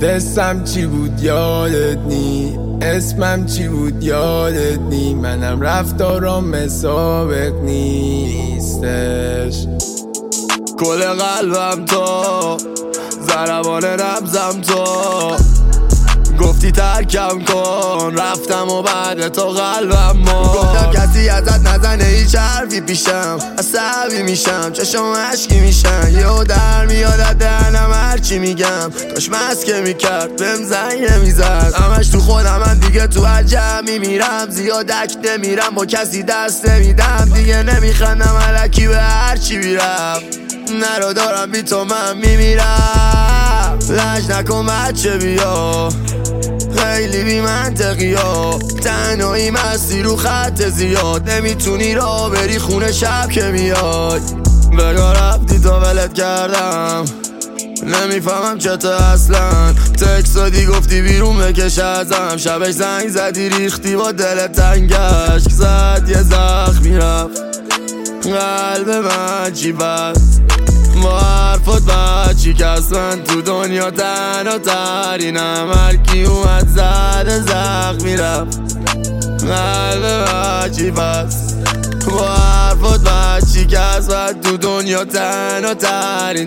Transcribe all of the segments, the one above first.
اسمم چی بود یادت نی، اسمم چی بود یادت نی، منم رفتارم سابق نیستش. کل قلبم تو، ضربان نبضم تو، گفتی ترکم کن، رفتم و بعد تو قلبم گفتم کسی ازت نزنه هیچ حرفی پیشم، عصبی میشم چشم عشقی میشن، یهو در میاد دهنم هرچی میگم، داش مسکه میکرد بهم زنگ نمیزد، همش تو خودم من دیگه تو عجب میمیرم، زیادک نمیرم با کسی دست نمیدم، دیگه نمیخندم الکی به هرچی میرم، نرو دارم بی تو من میمیرم، لج نکن بچه بیا خیلی بی منطقی ها، تنهایی مستی رو خط زیاد، نمیتونی را بری خونه شب که میای، بگاه رفتی تا ولت کردم، نمیفهمم چطور اصلا، تکس دادی گفتی بیرون بکش ازم، شبش زنگ زدی ریختی با دل تنگش زد، یه زخمی رفت قلب من چی بست، با حرفات بچی کس من تو دنیا تنها ترینم، هرکی اومد زد زخمی رفت قلب بچی بست، با حرفات بچی کس من تو دنیا تنها ترین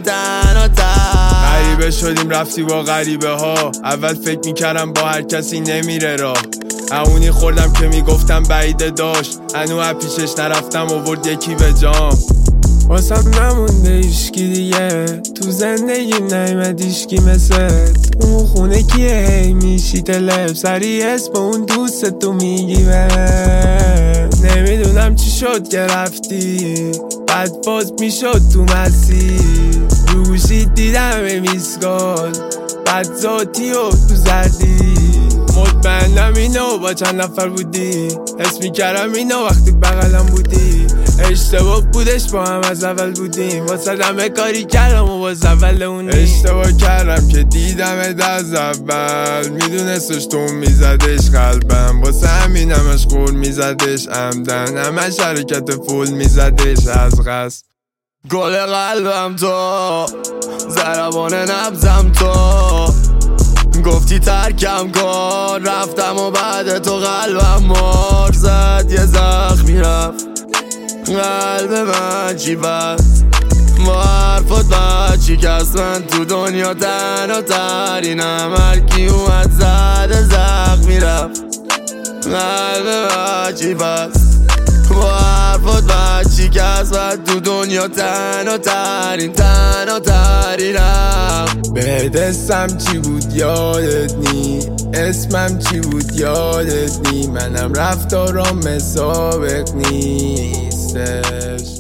غریبه شدیم رفتی با غریبه ها، اول فکر میکردم با هر کسی نمیره راه، اونی خوردم که میگفتم بعیده داشت، هنو پیشش نرفتم آورد یکی به جام، واسم نمونده ایشکی دیگه، تو زندگیم نیمد ایشکی مثل اون خونه کیه، هی میشی تلف سری اسم اون دوست تو میگی به، نمیدونم چی شد که رفتی، بعد باز میشد تو مسیر، روشی دیدم میسکال، بعد ذاتی و تو زدی، مطمئنم اینو با چند نفر بودی، حس میکردم اینو وقتی بغلم بودی، اشتباه بودش با هم از اول بودیم، واسه دمه کاری کردم و باز اول اونی، اشتباه کردم که دیدم از اول، میدونستش تو میزدش قلبم، واسه همینمش خور میزدش عمدن، همش حرکت فول میزدش از قصد، گل قلبم تو، ضربان نبضم تو، گفتی ترکم کن، رفتم و بعد تو قلبم مار زد، یه زخمی رفت قلب من چی بست، با حرفات بچی کس من تو دنیا تنها ترینم، هرکی اومد زد زخمی رفت قلب من چی بست، با حرفات بچی کس من تو دنیا تنها ترینم. بهت اسمم چی بود یادت نی، اسمم چی بود یادت نی، منم رفتارم سابق نیستش.